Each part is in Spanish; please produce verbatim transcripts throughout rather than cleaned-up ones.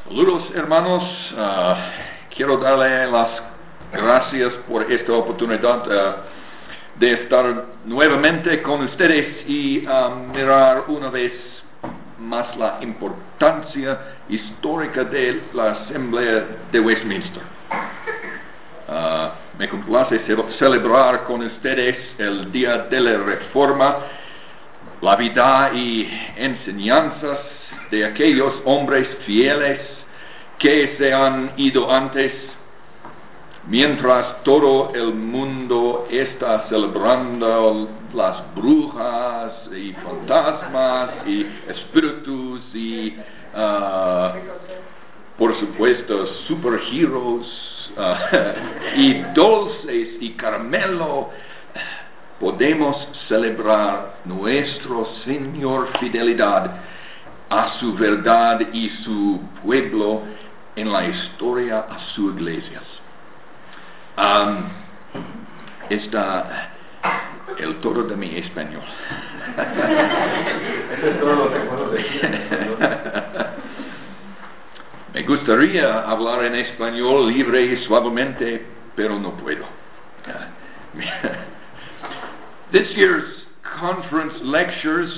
Saludos hermanos, uh, quiero darle las gracias por esta oportunidad uh, de estar nuevamente con ustedes y uh, mirar una vez más la importancia histórica de la Asamblea de Westminster. Uh, me complace ce- celebrar con ustedes el Día de la Reforma, la vida y enseñanzas de aquellos hombres fieles que se han ido antes, mientras todo el mundo está celebrando las brujas y fantasmas y espíritus y uh, por supuesto superheroes uh, y dulces y caramelo. Podemos celebrar nuestro Señor fidelidad a su verdad y su pueblo en la historia a su iglesia. Um, está el todo de mi español. Eso es todo lo que puedo decir. Me gustaría hablar en español libre y suavemente, pero no puedo. This year's conference lectures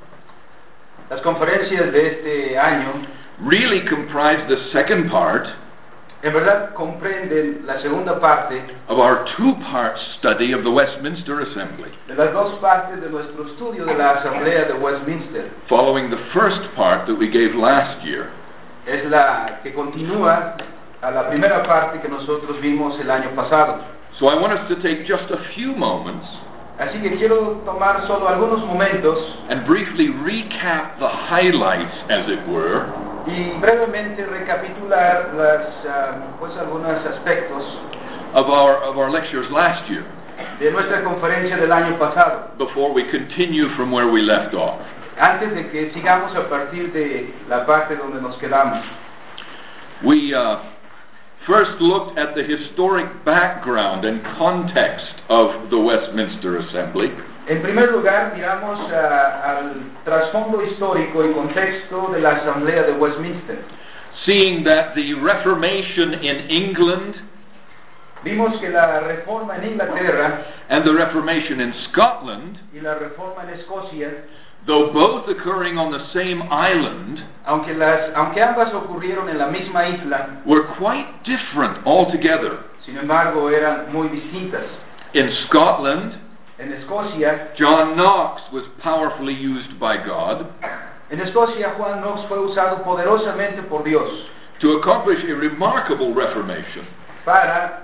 Las conferencias de este año really comprise the second part en verdad comprenden la segunda parte of our two-part study of the Westminster Assembly, de las dos partes de nuestro estudio de la Asamblea de Westminster. following the first part that we gave last year. Es la que continúa a la primera parte que nosotros vimos el año pasado. So I want us to take just a few moments Así que quiero tomar solo algunos momentos and briefly recap the highlights, as it were, y brevemente recapitular las, ah, pues algunos aspectos of our of our lectures last year, de nuestra conferencia del año pasado, before we continue from where we left off. antes de que sigamos a partir de la parte donde nos quedamos. We uh, first looked at the historic background and context of the Westminster Assembly, En primer lugar, miramos ah, al trasfondo histórico y contexto de la Asamblea de Westminster. seeing that the Reformation in England Vimos que la reforma en Inglaterra and the Reformation in Scotland, y la reforma en Escocia, though both occurring on the same island, aunque, las, aunque ambas ocurrieron en la misma isla, were quite different altogether. sin embargo eran muy distintas. In Scotland, En Escocia, John Knox was powerfully used by God en Escocia Juan Knox fue usado poderosamente por Dios to accomplish a remarkable reformation. para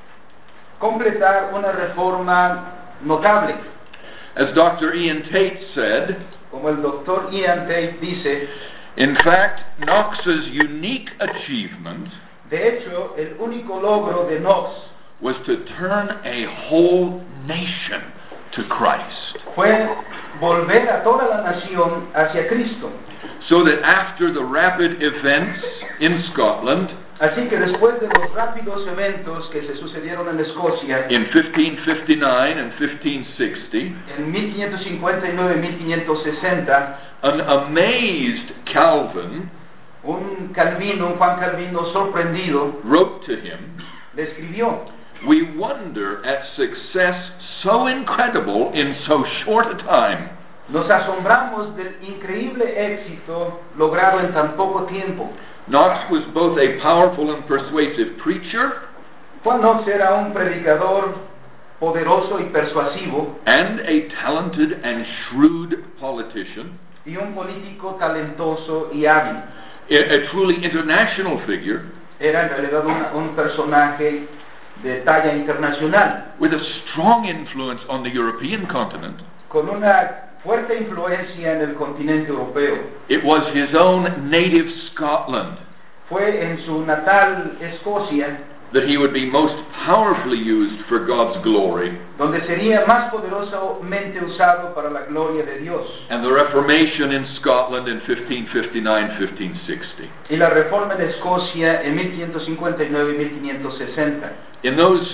completar una reforma notable. As Doctor Ian Tate said, Como el doctor Ian Tate dice, in fact, Knox's unique achievement de hecho, el único logro de Knox was to turn a whole nation to Christ, fue volver a toda la nación hacia Cristo. so that after the rapid events in Scotland Así que después de los rápidos eventos que se sucedieron en Escocia in fifteen fifty-nine and fifteen sixty, en mil quinientos cincuenta y nueve y mil quinientos sesenta, an amazed Calvin un Calvino, un Juan Calvino sorprendido, wrote to him, le escribió: "We wonder at success so incredible in so short a time." nos asombramos del increíble éxito logrado en tan poco tiempo. Knox was both a powerful and persuasive preacher Juan Knox era un predicador poderoso y persuasivo and a talented and shrewd politician, y un político talentoso y hábil. a, a truly international figure Era en realidad un, un personaje de talla internacional, with a strong influence on the European continent. con una fuerte influencia en el continente europeo. It was his own native Scotland Fue en su natal Escocia that he would be most powerfully used for God's glory, donde sería más poderosamente usado para la gloria de Dios. and the Reformation in Scotland in fifteen fifty-nine fifteen sixty. Y la reforma en Escocia en mil quinientos cincuenta y nueve y mil quinientos sesenta. In those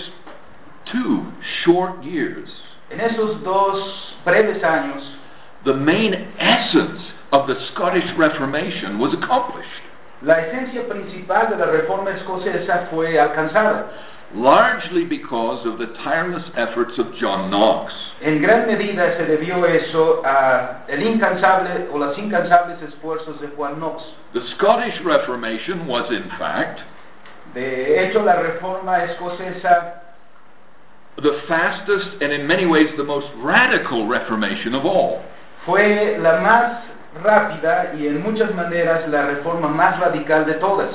two short years, En esos dos breves años, the main essence of the Scottish Reformation was accomplished. La esencia principal de la reforma escocesa fue alcanzada, largely because of the tireless efforts of John Knox. en gran medida se debió eso a el incansable o los incansables esfuerzos de Juan Knox. The Scottish Reformation was, in fact, De hecho, la reforma escocesa the fastest and in many ways the most radical reformation of all. fue la más rápida y en muchas maneras la reforma más radical de todas.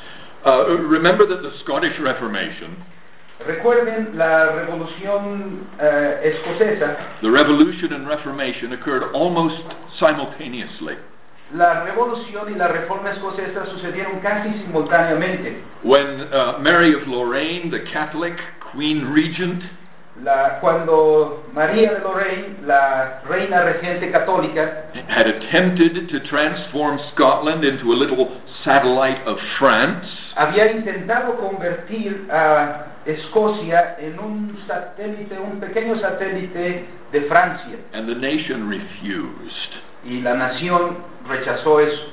Uh, remember that the Scottish Reformation, Recuerden la revolución eh, escocesa. the Revolution and Reformation occurred almost simultaneously. La revolución y la reforma escocesa sucedieron casi simultáneamente. When uh, Mary of Lorraine, the Catholic Queen Regent, La, cuando María de Lorraine, la reina regente católica, had attempted to transform Scotland into a little satellite of France, había intentado convertir a Escocia en un satélite, un pequeño satélite de Francia, and the nation refused. y la nación rechazó eso.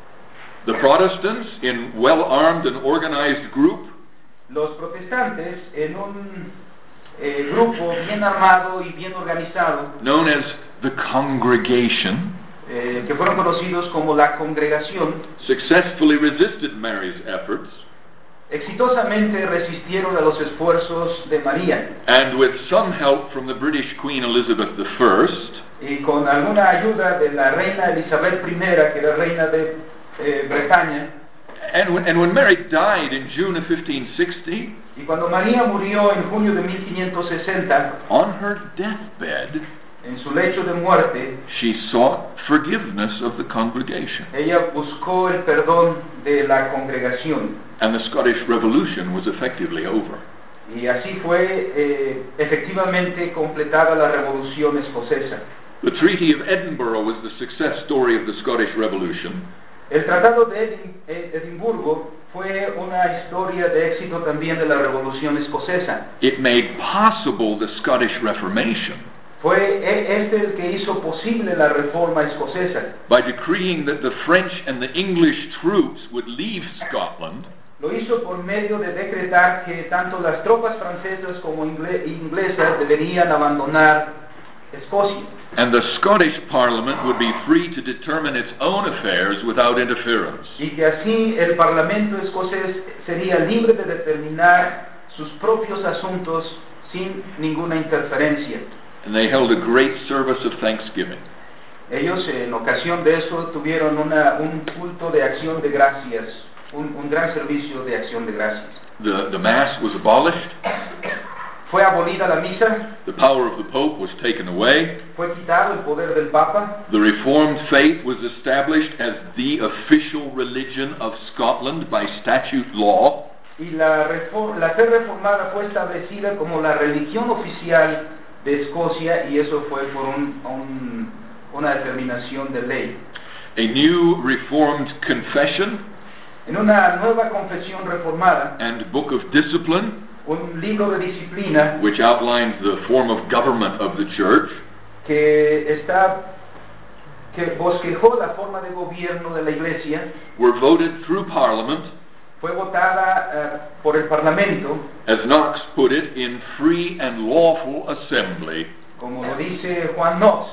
The Protestants, in well-armed and organized group, Los protestantes, en un eh, grupo bien armado y bien organizado, known as the Congregation, eh, que fueron conocidos como la congregación, successfully resisted Mary's efforts, exitosamente resistieron a los esfuerzos de María, and with some help from the British Queen Elizabeth the First, y con alguna ayuda de la reina Elizabeth primera, que era reina de eh, Bretaña, and when, and when Mary died in June of fifteen sixty, y cuando María murió en junio de mil quinientos sesenta, on her deathbed, en su lecho de muerte, she sought forgiveness of the congregation, ella buscó el perdón de la congregación, and the Scottish Revolution was effectively over. y así fue eh, efectivamente completada la revolución escocesa. The Treaty of Edinburgh was the success story of the Scottish Revolution. El Tratado de Edin- eh, Edimburgo fue una historia de éxito también de la revolución escocesa. It made possible the Scottish Reformation Fue e- este el que hizo posible la reforma escocesa. by decreeing that the French and the English troops would leave Scotland Lo hizo por medio de decretar que tanto las tropas francesas como ingle- inglesas deberían abandonar Escocia, and the Scottish Parliament would be free to determine its own affairs without interference. y que así el Parlamento escocés sería libre de determinar sus propios asuntos sin ninguna interferencia. And they held a great service of thanksgiving. Ellos en ocasión de eso tuvieron una, un culto de acción de gracias, un, un gran servicio de acción de gracias. The, the Mass was abolished, Fue abolida la misa, the power of the Pope was taken away, fue quitado el poder del Papa, the Reformed faith was established as the official religion of Scotland by statute law, y la, refor- la fe reformada fue establecida como la religión oficial de Escocia, y eso fue por un, un, una determinación de ley. a new Reformed confession En una nueva confesión reformada, and book of discipline, un libro de disciplina which outlines the form of government of the church, que está que bosquejó la forma de gobierno de la Iglesia, were voted through Parliament, fue votada eh, por el Parlamento, as Knox put it, in free and lawful assembly, como lo dice Juan Knox,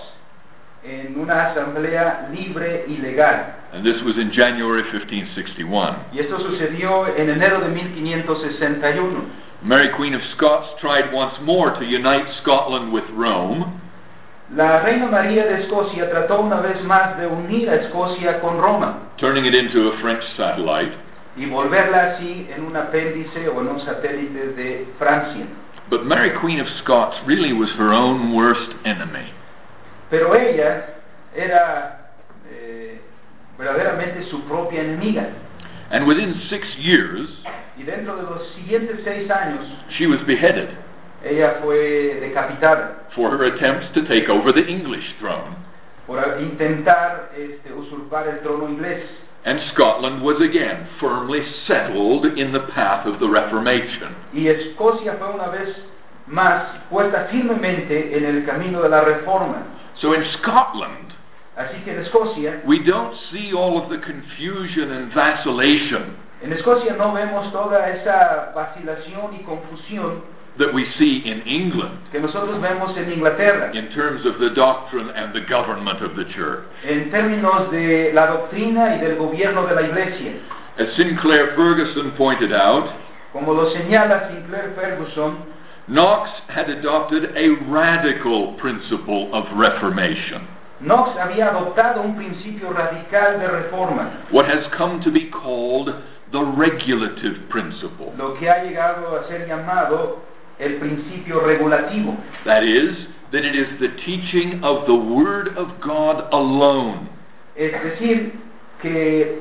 en una asamblea libre y legal. and this was in January fifteen sixty-one. Y esto sucedió en enero de mil quinientos sesenta y uno. Mary Queen of Scots tried once more to unite Scotland with Rome, La reina María de Escocia trató una vez más de unir a Escocia con Roma turning it into a French satellite, y volverla así en un apéndice o en un satélite de Francia. but Mary Queen of Scots really was her own worst enemy. Pero ella era eh, verdaderamente su propia enemiga. And within six years, Y dentro de los siguientes seis años, she was beheaded ella fue decapitada for her attempts to take over the English throne. por intentar este, usurpar el trono inglés. And Scotland was again firmly settled in the path of the Reformation. Y Escocia fue una vez más puesta firmemente en el camino de la reforma. So in Scotland, Así que en Escocia, we don't see all of the confusion and vacillation en Escocia no vemos toda esa vacilación y confusión that we see in England que nosotros vemos en Inglaterra, in terms of the doctrine and the government of the church. en términos de la doctrina y del gobierno de la iglesia. As Sinclair Ferguson pointed out, Como lo señala Sinclair Ferguson, Knox had adopted a radical principle of reformation, Knox había adoptado un principio radical de reforma, what has come to be called the regulative principle. lo que ha llegado a ser llamado el principio regulativo. That is, that it is the teaching of the Word of God alone Es decir, que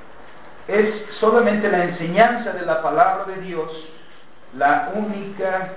es solamente la enseñanza de la palabra de Dios, la única,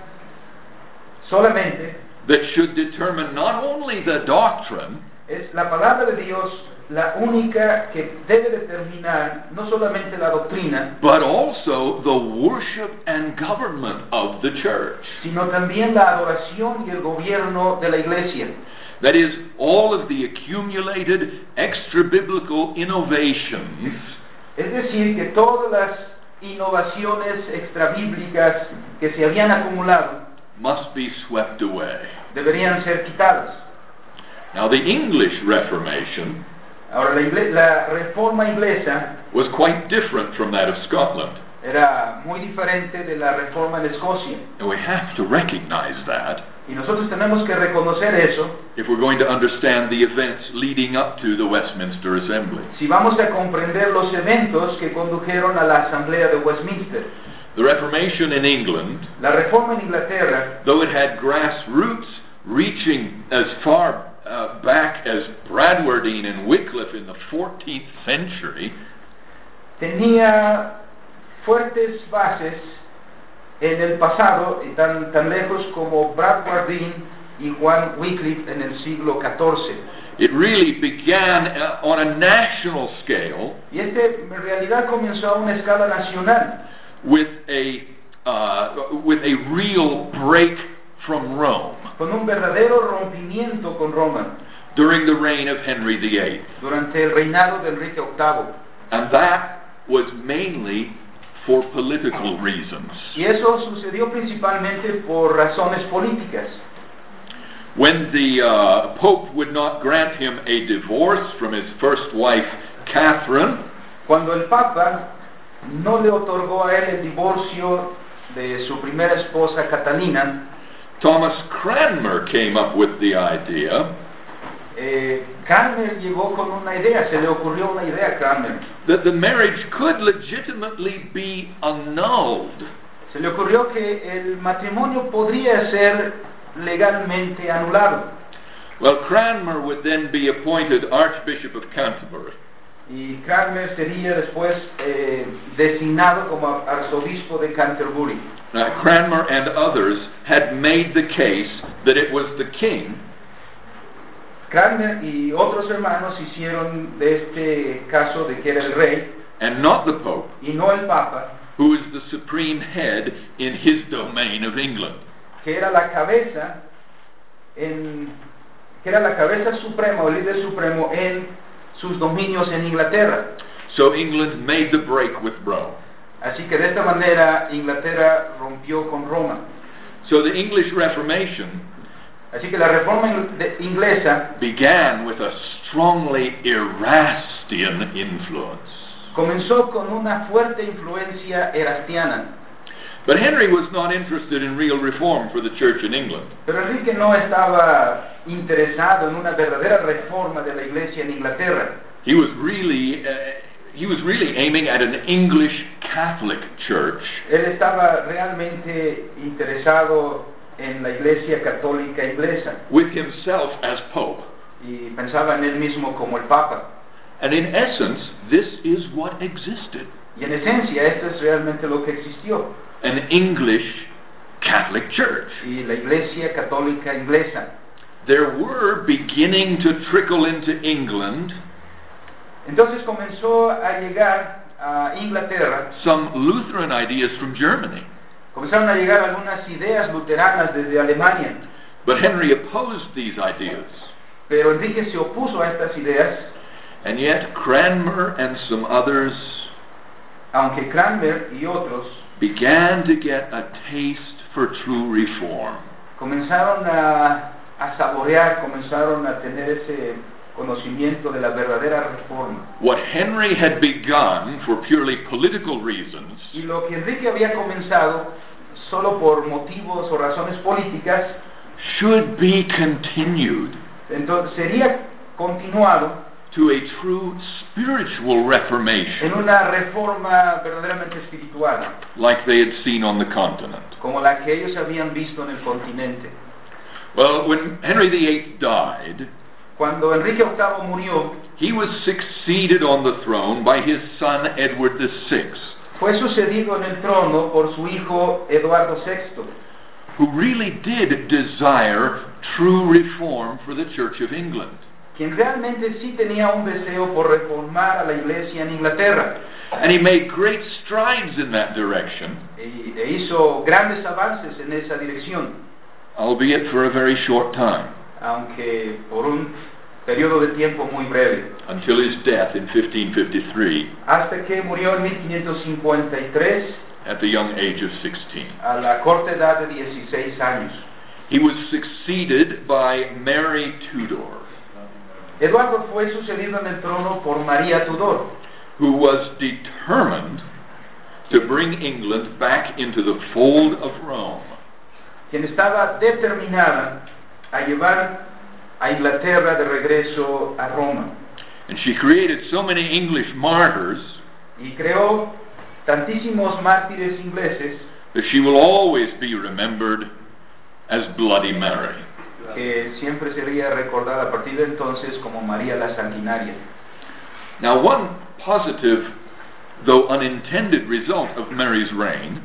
solamente, that should determine not only the doctrine, es la palabra de Dios la única que debe determinar no solamente la doctrina, but also the worship and government of the church. sino también la adoración y el gobierno de la iglesia. That is, all of the accumulated extra-biblical innovations Es decir, que todas las innovaciones extrabíblicas que se habían acumulado must be swept away. deberían ser quitadas. Now, the English Reformation Ahora, la, ingle- la reforma inglesa was quite different from that of Scotland, era muy diferente de la reforma de Escocia. and we have to recognize that Y nosotros tenemos que reconocer eso if we're going to understand the events leading up to the Westminster Assembly. si vamos a comprender los eventos que condujeron a la Asamblea de Westminster. The Reformation in England, La reforma en Inglaterra, though it had grassroots reaching as far uh, back as Bradwardine and Wycliffe in the fourteenth century, tenía fuertes bases en el pasado, y tan, tan lejos como Bradwardine y Juan Wycliffe en el siglo catorce. it really began uh, on a national scale Y este en realidad comenzó a una escala nacional, with a uh, with a real break from Rome con un verdadero rompimiento con Roma during the reign of Henry the eighth, durante el reinado de Enrique octavo. and that was mainly for political reasons. Y eso sucedió principalmente por razones políticas. When the uh, Pope would not grant him a divorce from his first wife, Catherine, Cuando el Papa no le otorgó a él el divorcio de su primera esposa Catalina, Thomas Cranmer came up with the idea eh, Cranmer llegó con una idea, se le ocurrió una idea a Cranmer. that the marriage could legitimately be annulled Se le ocurrió que el matrimonio podría ser legalmente anulado. Well, Cranmer would then be appointed Archbishop of Canterbury. Y Cranmer sería después eh, designado como arzobispo de Canterbury. Now, Cranmer and others had made the case that it was the king Cranmer y otros hermanos hicieron de este caso de que era el rey and not the Pope y no el Papa, who is the supreme head in his domain of England. que era la cabeza en, que era la cabeza suprema o el líder supremo en sus dominios en Inglaterra. So England made the break with Rome. Así que de esta manera Inglaterra rompió con Roma. So the English Reformation Así que la reforma ing- de- inglesa began with a strongly Erastian influence. comenzó con una fuerte influencia erastiana. But Henry was not interested in real reform for the church in England. Pero Enrique no estaba interesado en una verdadera reforma de la iglesia en Inglaterra. He was really uh, he was really aiming at an English Catholic church Él estaba realmente interesado en la iglesia católica inglesa with himself as Pope. y pensaba en él mismo como el Papa. And in essence, this is what existed. Y en esencia esto es realmente lo que existió. An English Catholic church. Y la iglesia católica inglesa. There were beginning to trickle into England Entonces comenzó a llegar a Inglaterra, some Lutheran ideas from Germany. comenzaron a llegar algunas ideas luteranas desde Alemania. But Henry opposed these ideas. Pero Enrique se opuso a estas ideas, and yet Cranmer and some others aunque Cranmer y otros began to get a taste for true reform. comenzaron a, a saborear, comenzaron a tener ese conocimiento de la verdadera reforma. What Henry had begun for purely political reasons Y lo que Enrique había comenzado solo por motivos o razones políticas, should be continued entonces sería continuado to a true spiritual en reformation una reforma verdaderamente espiritual, like they had seen on the continent. como la que ellos habían visto en el continente. Well, when Henry the Eighth died, Cuando Enrique octavo murió, he was succeeded on the throne by his son Edward the Sixth, fue sucedido en el trono por su hijo Eduardo sexto, who really did desire true reform for the Church of England. quien realmente sí tenía un deseo por reformar a la iglesia en Inglaterra, And he made great strides in that direction, y, e hizo grandes avances en esa dirección, albeit for a very short time, aunque por un periodo de tiempo muy breve, until his death in fifteen fifty-three hasta que murió en mil quinientos cincuenta y tres at the young age of sixteen. a la corta edad de dieciséis años. He was succeeded by Mary Tudor, Eduardo fue sucedido en el trono por María Tudor, who was determined to bring England back into the fold of Rome. quien estaba determinada a llevar a Inglaterra de regreso a Roma, And she created so many English martyrs y creó tantísimos mártires ingleses that she will always be remembered as Bloody Mary. que siempre sería recordada a partir de entonces como María la Sanguinaria. Now, one positive, though unintended, result of Mary's reign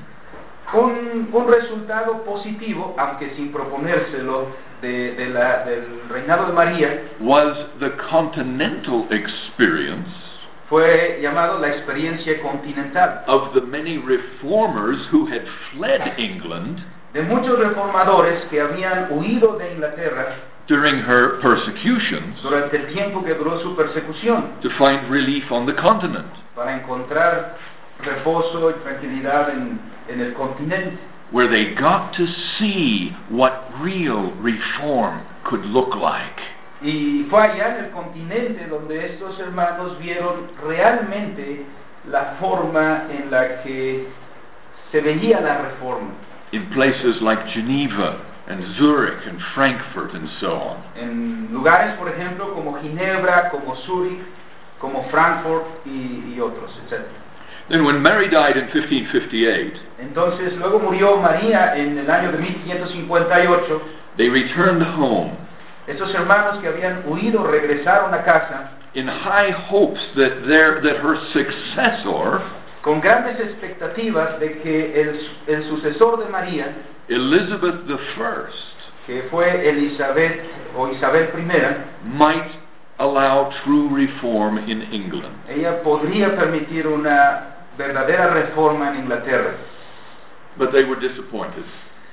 Un, un resultado positivo, aunque sin proponérselo, de, de la, del reinado de María was the continental experience fue llamado la experiencia continental, of the many reformers who had fled England de muchos reformadores que habían huido de Inglaterra during her persecutions durante el tiempo que duró su persecución, to find relief on the continent. para encontrar reposo y tranquilidad en, en el continente, Where they got to see what real reform could look like. y fue allá en el continente donde estos hermanos vieron realmente la forma en la que se veía la reforma, In places like Geneva and Zurich and Frankfurt and so on. en lugares por ejemplo como Ginebra, como Zúrich, como Frankfurt y, y otros, etcétera. Then when Mary died in fifteen fifty-eight, Entonces luego murió María en el año de mil quinientos cincuenta y ocho. they returned home Estos hermanos que habían huido regresaron a casa in high hopes that their that her successor, con grandes expectativas de que el, el sucesor de María, Elizabeth the First, que fue Elizabeth o Isabel I, might allow true reform in England. ella podría permitir una verdadera reforma en Inglaterra, But they were disappointed.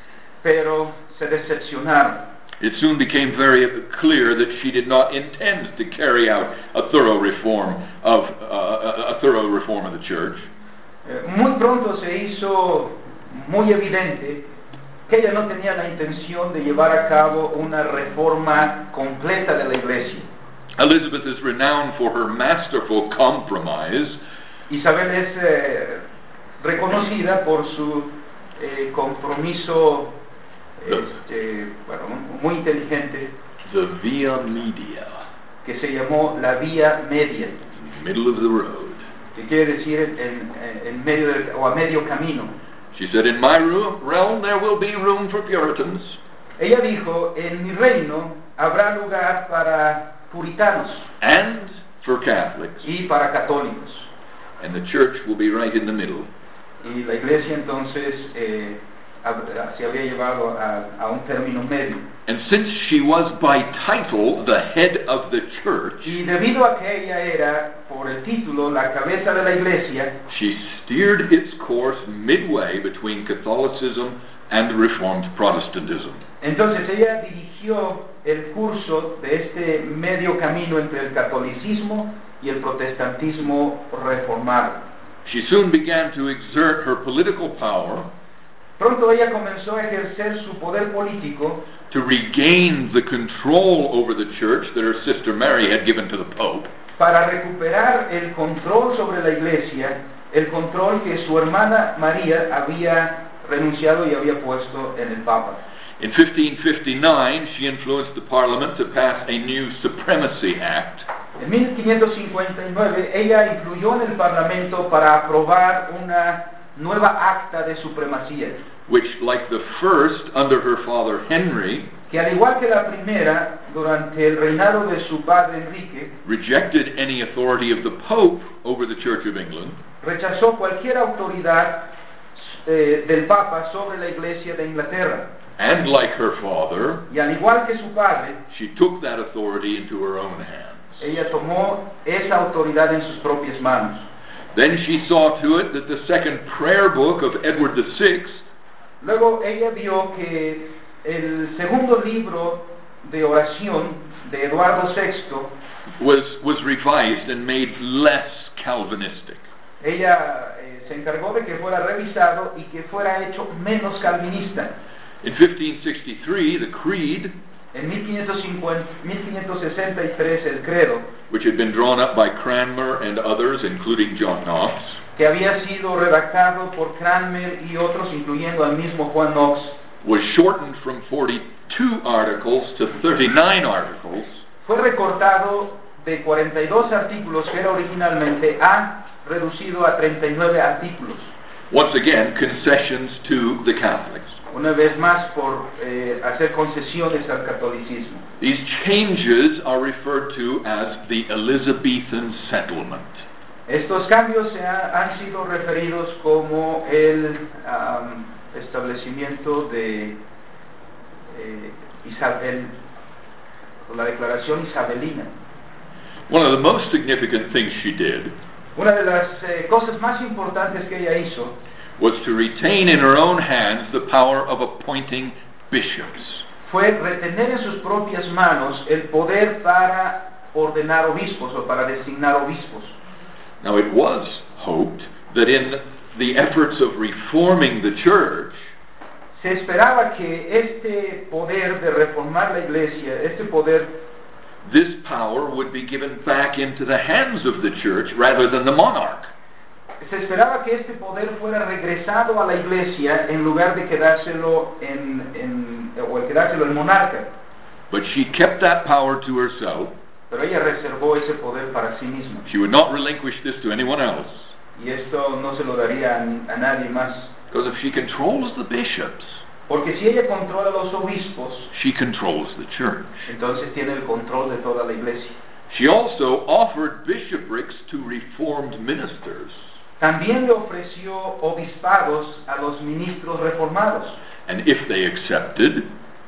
pero se decepcionaron. It soon became very clear that she did not intend to carry out a thorough reform of uh, a thorough reform of the church. Eh, muy pronto se hizo muy evidente que ella no tenía la intención de llevar a cabo una reforma completa de la iglesia. Elizabeth is renowned for her masterful compromise Isabel es eh, reconocida por su eh, compromiso este, bueno, muy inteligente, the via media, que se llamó la vía media, middle of the road. que quiere decir en, en, en medio del, o a medio camino. She said, in my room, realm there will be room for Puritans, Ella dijo, en mi reino habrá lugar para puritanos and for Catholics, y para católicos, and the church will be right in the middle. y la iglesia entonces eh, a- se había llevado a, a un término medio. And since she was by title the head of the church, Y debido a que ella era, por el título, la cabeza de la iglesia, she steered its course midway between Catholicism and Reformed Protestantism. entonces ella dirigió el curso de este medio camino entre el catolicismo y el protestantismo reformado. She soon began to exert her political power Pronto ella comenzó a ejercer su poder político to regain the control over the church that her sister Mary had given to the Pope, para recuperar el control sobre la iglesia, el control que su hermana María había renunciado y había puesto en el Papa. In fifteen fifty-nine, she influenced the Parliament to pass a new Supremacy Act, En mil quinientos cincuenta y nueve ella influyó en el Parlamento para aprobar una nueva acta de supremacía, which, like the first under her father Henry, que al igual que la primera, durante el reinado de su padre Enrique, rejected any authority of the Pope over the Church of England, rechazó cualquier autoridad eh, del Papa sobre la Iglesia de Inglaterra. and like her father, Y al igual que su padre, she took that authority into her own hands. ella tomó esa autoridad en sus propias manos. Then she saw to it that the second prayer book of Edward the Sixth Luego ella vio que el segundo libro de oración de Eduardo sexto, was, was revised and made less Calvinistic. ella eh, se encargó de que fuera revisado y que fuera hecho menos calvinista. In fifteen sixty-three, the Creed, En mil quinientos cincuenta, mil quinientos sesenta y tres el credo, which had been drawn up by Cranmer and others, including John Knox, que había sido redactado por Cranmer y otros, incluyendo al mismo Juan Knox, was shortened from forty-two articles to thirty-nine articles, fue recortado de cuarenta y dos artículos que era originalmente a reducido a treinta y nueve artículos. once again, concessions to the Catholics. Una vez más por eh, hacer concesiones al catolicismo. These changes are referred to as the Elizabethan settlement. Estos cambios se ha- han sido referidos como el am, establecimiento de eh, Isabel, o la declaración isabelina. One of the most significant things she did Una de las eh, cosas más importantes que ella hizo was to retain in her own hands the power of appointing bishops. fue retener en sus propias manos el poder para ordenar obispos o para designar obispos. Now, it was hoped that in the efforts of reforming the church, Se esperaba que este poder de reformar la iglesia, este poder, this power would be given back into the hands of the church rather than the monarch. se esperaba que este poder fuera regresado a la iglesia en lugar de quedárselo en, en o el quedárselo el monarca. But she kept that power to herself. Pero ella reservó ese poder para sí misma. She would not relinquish this to anyone else. Y esto no se lo daría a, a nadie más. Because if she controls the bishops, Porque si ella controla los obispos, she controls the church. entonces tiene el control de toda la iglesia. She also offered bishoprics to reformed ministers. También le ofreció obispados a los ministros reformados. And if they accepted,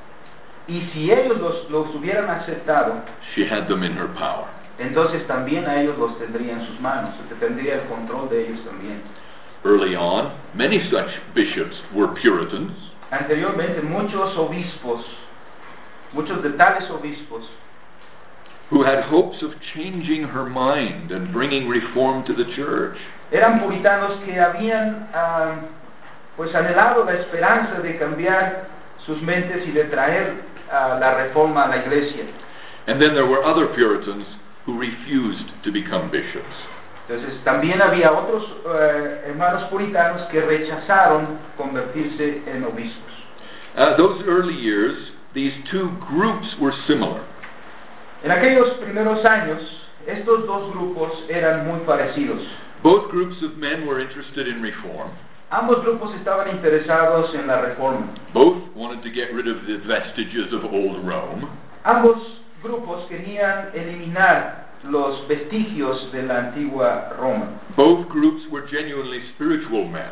Y si ellos los, los hubieran aceptado, she had them in her power. entonces también a ellos los tendría en sus manos, se tendría el control de ellos también. Early on, many such bishops were Puritans, Anteriormente muchos obispos, muchos de tales obispos, who had hopes of changing her mind and bringing reform to the church. eran puritanos que habían ah, pues anhelado la esperanza de cambiar sus mentes y de traer ah, la reforma a la iglesia. And then there were other Puritans who refused to become bishops. Entonces también había otros eh, hermanos puritanos que rechazaron convertirse en obispos. Uh, those early years, these two groups were similar. En aquellos primeros años, estos dos grupos eran muy parecidos. Both groups of men were interested in reform. Ambos grupos estaban interesados en la reforma. Both wanted to get rid of the vestiges of old Rome. Ambos grupos querían eliminar los vestigios de la antigua Roma. Both groups were genuinely spiritual men.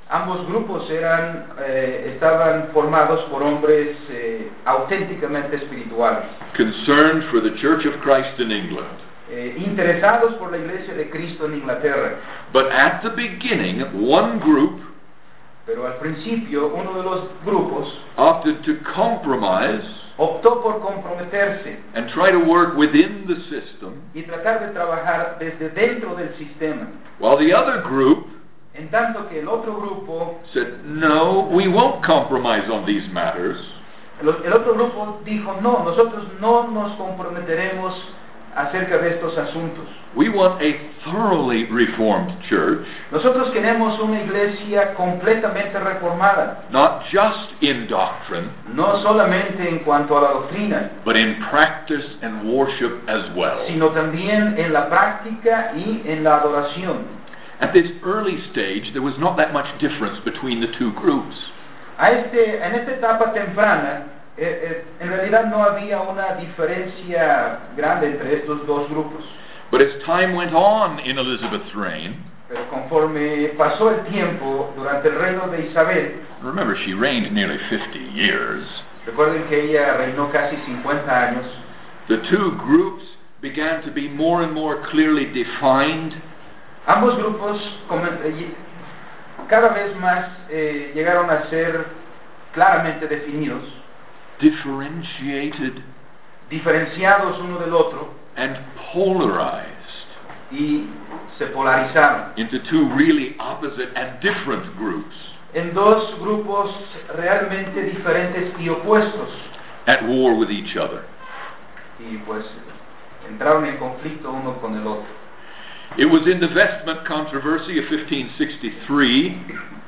Ambos grupos eran, eh, estaban formados por hombres eh, auténticamente espirituales, concerned for the Church of Christ in England. eh, interesados por la Iglesia de Cristo en Inglaterra. But at the beginning, one group Pero al principio, uno de los grupos opted to compromise optó por comprometerse and try to work within the system, y tratar de trabajar desde dentro del sistema, while the other group en tanto que el otro grupo, said, no, we won't compromise on these matters. el, el otro grupo dijo, no, nosotros no nos comprometeremos acerca de estos asuntos. We want a thoroughly reformed church, Nosotros queremos una iglesia completamente reformada, not just in doctrine, no solamente en cuanto a la doctrina, but in practice and worship as well. sino también en la práctica y en la adoración. At this early stage, there was not that much difference between the two groups. A este, en esta etapa temprana, eh, eh, en realidad no había una diferencia grande entre estos dos grupos. But as time went on in Elizabeth's reign, Pero conforme pasó el tiempo durante el reino de Isabel, remember she reigned nearly fifty years, recuerden que ella reinó casi cincuenta años, the two groups began to be more and more clearly defined. ambos grupos comen- eh, cada vez más eh, llegaron a ser claramente definidos, differentiated diferenciados uno del otro, and polarized y se polarizaron into two really opposite and different groups en dos grupos realmente diferentes y opuestos, at war with each other. y pues entraron en conflicto uno con el otro. It was in the vestment controversy of fifteen sixty-three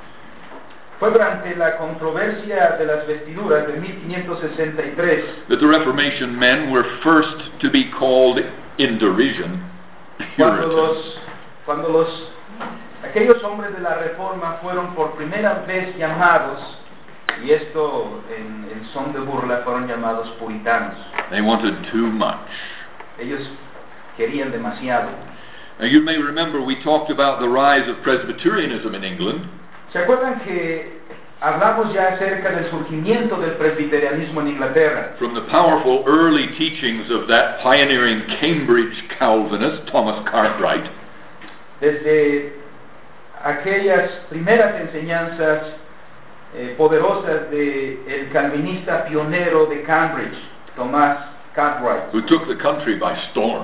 Fue durante la controversia de las vestiduras de mil quinientos sesenta y tres that the Reformation men were first to be called in derision cuando Puritans. los, cuando los aquellos hombres de la Reforma fueron por primera vez llamados, y esto en, en son de burla, fueron llamados puritanos. They wanted too much. Ellos querían demasiado. Now you may remember we talked about the rise of Presbyterianism in England, ¿Se acuerdan que hablamos ya acerca del surgimiento del presbiterianismo en Inglaterra? from the powerful early teachings of that pioneering Cambridge Calvinist, Thomas Cartwright, Desde aquellas primeras enseñanzas eh, poderosas del el calvinista pionero de Cambridge, Thomas Cartwright, who took the country by storm.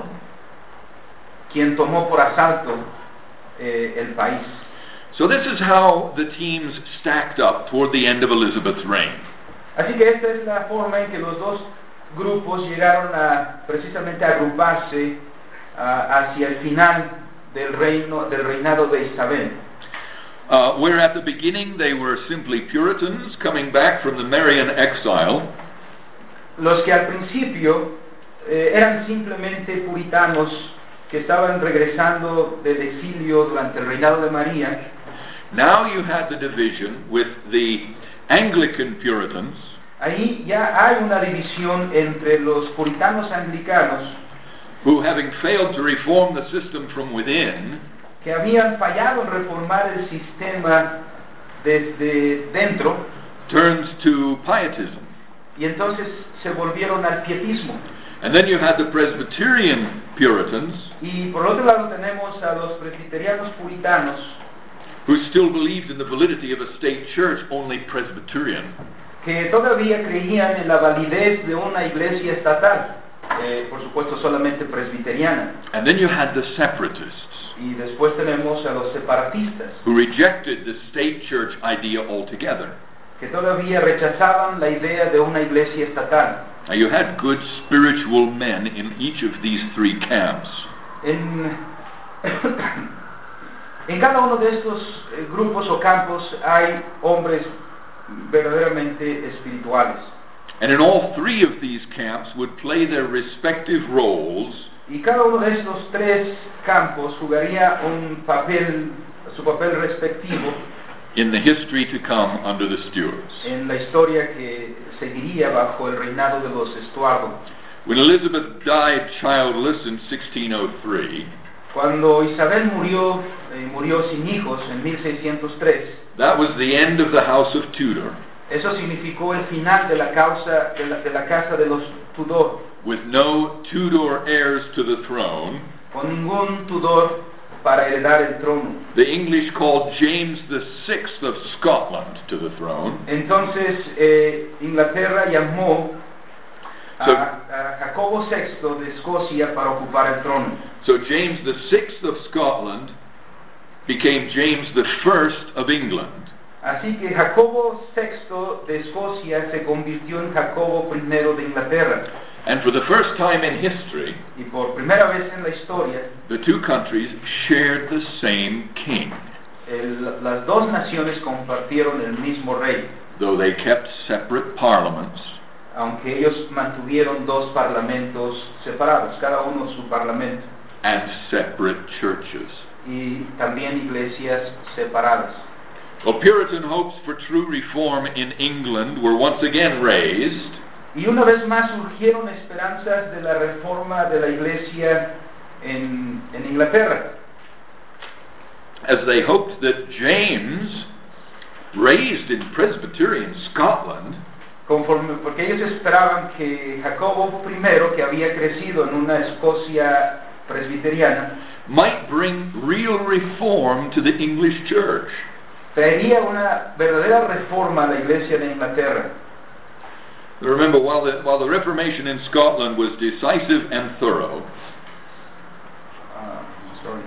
quien tomó por asalto eh, el país. So this is how the teams stacked up toward the end of Elizabeth's reign. Así que esta es la forma en que los dos grupos llegaron a precisamente a agruparse ah, hacia el final del reino del reinado de Isabel. Uh, where at the beginning they were simply Puritans coming back from the Marian exile, Los que al principio eh, eran simplemente puritanos que estaban regresando del exilio durante el reinado de María, now you had the division with the Anglican Puritans, ahí ya hay una división entre los puritanos anglicanos who, having failed to reform the system from within, que habían fallado en reformar el sistema desde dentro, turns to pietism. y entonces se volvieron al pietismo. And then you had the Presbyterian Puritans, Y por otro lado tenemos a los presbiterianos puritanos who still believed in the validity of a state church, only Presbyterian. que todavía creían en la validez de una iglesia estatal, eh, por supuesto solamente presbiteriana. And then you had the separatists, Y después tenemos a los separatistas, who rejected the state church idea altogether. que todavía rechazaban la idea de una iglesia estatal. Now you had good spiritual men in each of these three camps. En, en cada uno de estos eh, grupos o campos hay hombres verdaderamente espirituales. And in all three of these camps would play their respective roles Y cada uno de estos tres campos jugaría un papel, su papel respectivo in the history to come under the Stuarts. en la historia que seguiría bajo el reinado de los Estuardo. When Elizabeth died childless in sixteen oh three, Cuando Isabel murió, eh, murió sin hijos en mil seiscientos tres, that was the end of the House of Tudor, eso significó el final de la, causa, de la, de la casa de los Tudor, with no Tudor heirs to the throne. con ningún Tudor para heredar el trono. The English called James the Sixth of Scotland to the throne. Entonces eh, Inglaterra llamó a, So- a Jacobo sexto de Escocia para ocupar el trono. So James the Sixth of Scotland became James the First of England. Así que Jacobo sexto de Escocia se convirtió en Jacobo primero de Inglaterra. And for the first time in history, Y por primera vez en la historia, the two countries shared the same king, el- las dos naciones compartieron el mismo rey, though they kept separate parliaments aunque ellos mantuvieron dos parlamentos separados, cada uno su parlamento, and separate churches. y también iglesias separadas. Well, Puritan hopes for true reform in England were once again raised, Y una vez más surgieron esperanzas de la reforma de la iglesia en, en Inglaterra, as they hoped that James, raised in Presbyterian Scotland, conforme, porque ellos esperaban que Jacobo primero, que había crecido en una Escocia presbiteriana, might bring real reform to the English church. traería una verdadera reforma a la iglesia de Inglaterra. Remember, while the, while the Reformation in Scotland was decisive and thorough, Ah, sorry.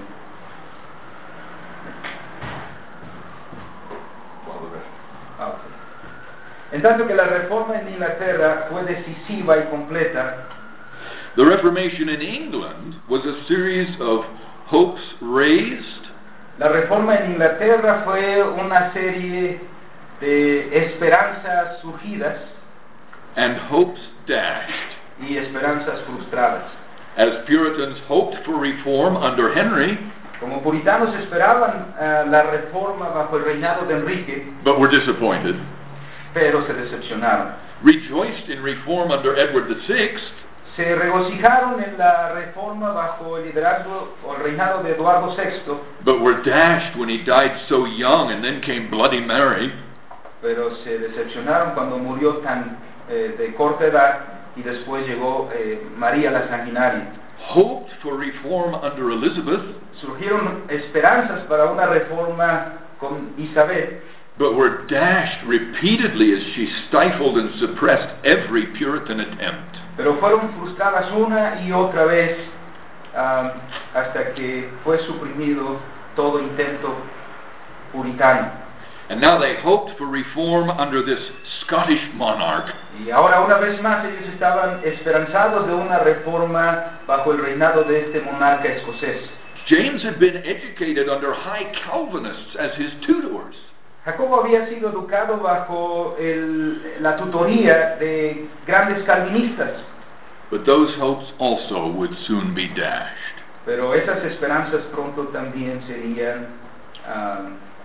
Ah, ok. En tanto que la reforma en Inglaterra fue decisiva y completa, the Reformation in England was a series of hopes raised la reforma en Inglaterra fue una serie de esperanzas surgidas and hopes dashed. y esperanzas frustradas. As Puritans hoped for reform under Henry, Como puritanos esperaban ah, la reforma bajo el reinado de Enrique, but were disappointed, pero se decepcionaron. rejoiced in reform under Edward the Sixth, Se regocijaron en la reforma bajo el liderazgo o el reinado de Eduardo sexto, but were dashed when he died so young, and then came Bloody Mary. pero se decepcionaron cuando murió tan eh, de corta edad y después llegó eh, María la Sanguinaria. Hoped for reform under Elizabeth, Surgieron esperanzas para una reforma con Isabel, but were dashed repeatedly as she stifled and suppressed every Puritan attempt. pero fueron frustradas una y otra vez ah, hasta que fue suprimido todo intento puritano. And now they hoped for reform under this Scottish monarch, Y ahora una vez más ellos estaban esperanzados de una reforma bajo el reinado de este monarca escocés. James had been educated under high Calvinists as his tutors. Jacobo había sido educado bajo el- la tutoría de grandes calvinistas, But those hopes also would soon be dashed. pero esas esperanzas pronto también serían ah,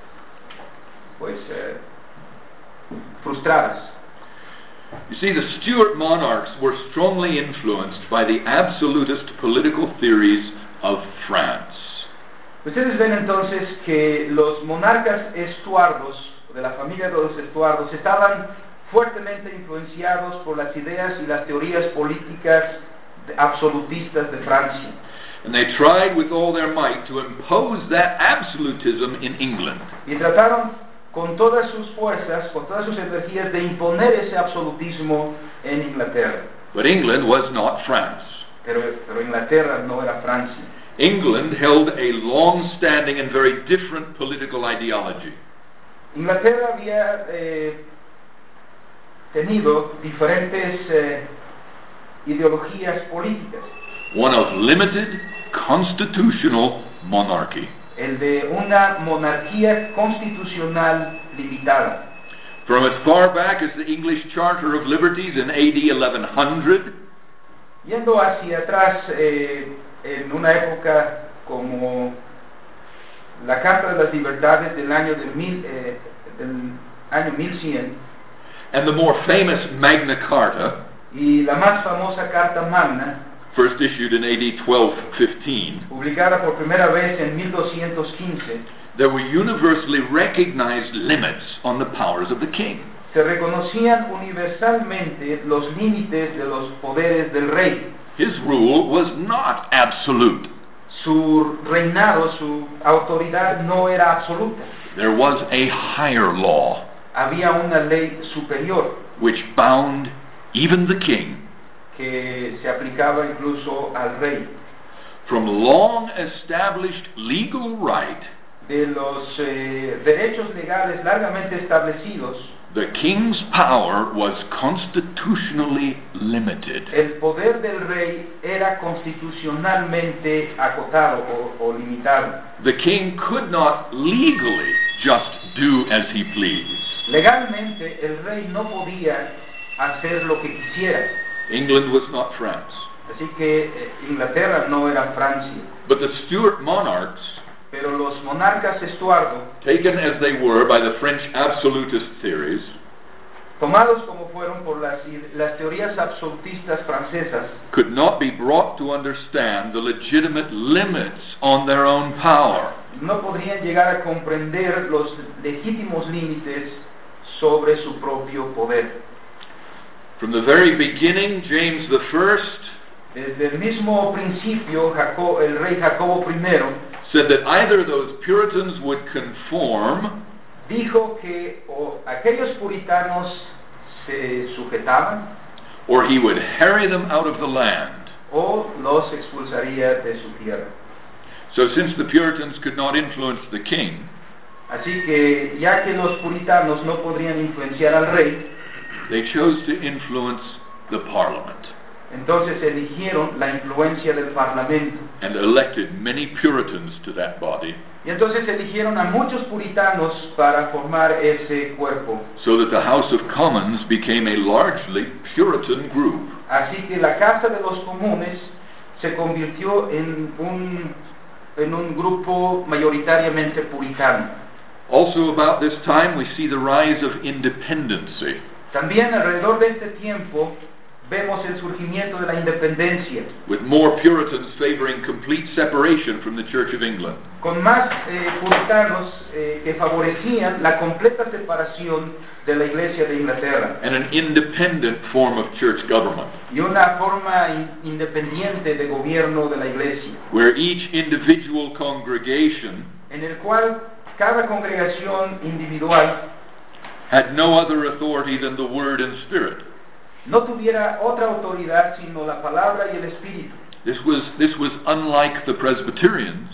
pues eh, frustradas. You see, the Stuart monarchs were strongly influenced by the absolutist political theories of France. Ustedes ven entonces que los monarcas estuardos, de la familia de los estuardos, estaban fuertemente influenciados por las ideas y las teorías políticas de- absolutistas de Francia. And they tried with all their might to impose that absolutism in England. Y trataron con todas sus fuerzas, con todas sus energías, de imponer ese absolutismo en Inglaterra. But England was not France. Pero, pero Inglaterra no era Francia. England held a long-standing and very different political ideology. Inglaterra había eh, tenido diferentes eh, ideologías políticas. One of limited constitutional monarchy. El de una monarquía constitucional limitada. From as far back as the English Charter of Liberties in A D eleven hundred, Yendo hacia atrás, eh, en una época como la Carta de las Libertades del año, de mil, eh, del año mil cien, and the more famous Magna Carta, y la más famosa Carta Magna, first issued in A D twelve fifteen, publicada por primera vez en mil doscientos quince, there were universally recognized limits on the powers of the king. se reconocían universalmente los límites de los poderes del rey. His rule was not absolute. Su reinado, su autoridad no era absoluta. There was a higher law Había una ley superior which bound even the king que se aplicaba incluso al rey. from long established legal right. De los eh, derechos legales largamente establecidos, The king's power was constitutionally limited. el poder del rey era constitucionalmente acotado o, o limitado. The king could not legally just do as he pleased. Legalmente el rey no podía hacer lo que quisiera. England was not France. Así que eh, Inglaterra no era Francia. But the Stuart monarchs, Pero los monarcas Estuardo, taken as they were by the French absolutist theories, tomados como fueron por las, las teorías absolutistas francesas, could not be brought to understand the legitimate limits on their own power. no podrían llegar a comprender los legítimos límites sobre su propio poder. From the very beginning, James the First Desde el mismo principio, Jacob, el rey Jacobo primero said that either those Puritans would conform dijo que o aquellos puritanos se sujetaban or he would harry them out of the land. o los expulsaría de su tierra. So since the Puritans could not influence the king, Así que ya que los puritanos no podrían influenciar al rey, they chose to influence the parliament entonces eligieron la influencia del parlamento. and elected many Puritans to that body, Y entonces eligieron a muchos puritanos para formar ese cuerpo. so that the House of Commons became a largely Puritan group. Así que la Casa de los Comunes se convirtió en un, en un grupo mayoritariamente puritano. Also about this time we see the rise of independency. También alrededor de este tiempo vemos el surgimiento de la independencia, with more Puritans favoring complete separation from the Church of England. con más eh, puritanos eh, que favorecían la completa separación de la Iglesia de Inglaterra And an independent form of church government, y una forma in- independiente de gobierno de la Iglesia, where each individual congregation en el cual cada congregación individual had no other authority than the Word and Spirit. no tuviera otra autoridad sino la palabra y el espíritu. This was, this was unlike the Presbyterians,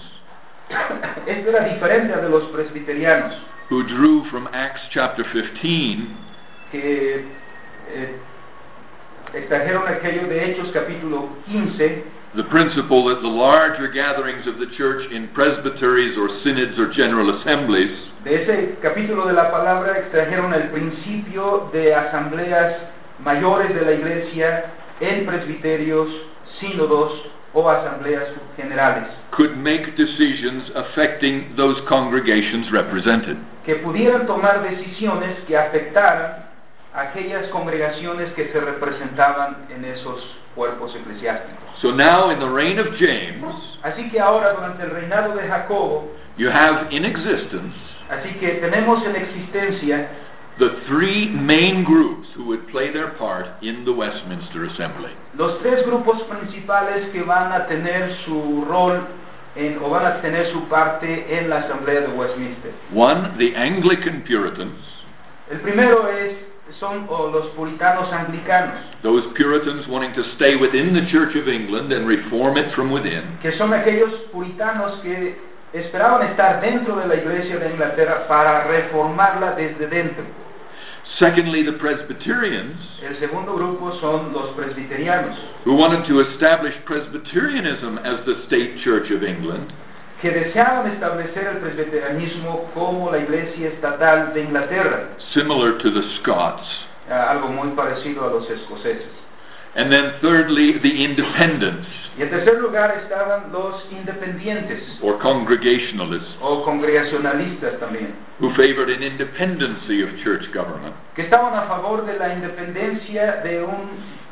Esto era diferente a de los presbiterianos, who drew from Acts chapter fifteen que eh, extrajeron aquello de Hechos capítulo quince, the principle that the larger gatherings of the church in presbyteries or synods or general assemblies de ese capítulo de la palabra extrajeron el principio de asambleas mayores de la iglesia en presbiterios, sínodos o asambleas generales, could make decisions affecting those congregations represented. que pudieran tomar decisiones que afectaran a aquellas congregaciones que se representaban en esos cuerpos eclesiásticos. So now in the reign of James, Así que ahora durante el reinado de Jacobo, you have in existence así que tenemos en existencia the three main groups who would play their part in the Westminster Assembly. los tres grupos principales que van a tener su rol en, o van a tener su parte en la Asamblea de Westminster. One, the Anglican Puritans, El primero es, son oh, los puritanos anglicanos, those Puritans wanting to stay within the Church of England and reform it from within. que son aquellos puritanos que esperaban estar dentro de la Iglesia de Inglaterra para reformarla desde dentro. Secondly, the Presbyterians, El segundo grupo son los presbiterianos, who wanted to establish Presbyterianism as the state church of England, que deseaban establecer el presbiterianismo como la Iglesia estatal de Inglaterra, similar to the Scots. uh, algo muy parecido a los escoceses. And then thirdly, the Independents, Y en tercer lugar estaban los independientes or Congregationalists, o congregacionalistas también, who favored an independency of church government. que estaban a favor de la independencia de un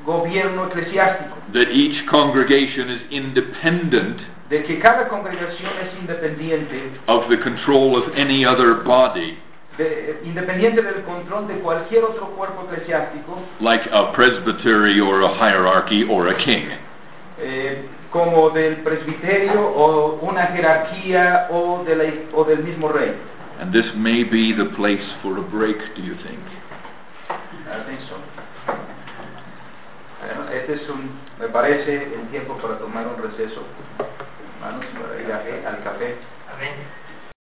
gobierno eclesiástico, that each congregation is independent de que cada congregación es independiente, of the control of any other body, de, independiente del control de cualquier otro cuerpo eclesiástico, like a presbytery or a hierarchy or a king. eh, como del presbiterio o una jerarquía o, de la, o del mismo rey. And this may be the place for a break, do you think? I think so. Bueno, este es un, me parece, el tiempo para tomar un receso, hermanos, para ir a- al café. Amén.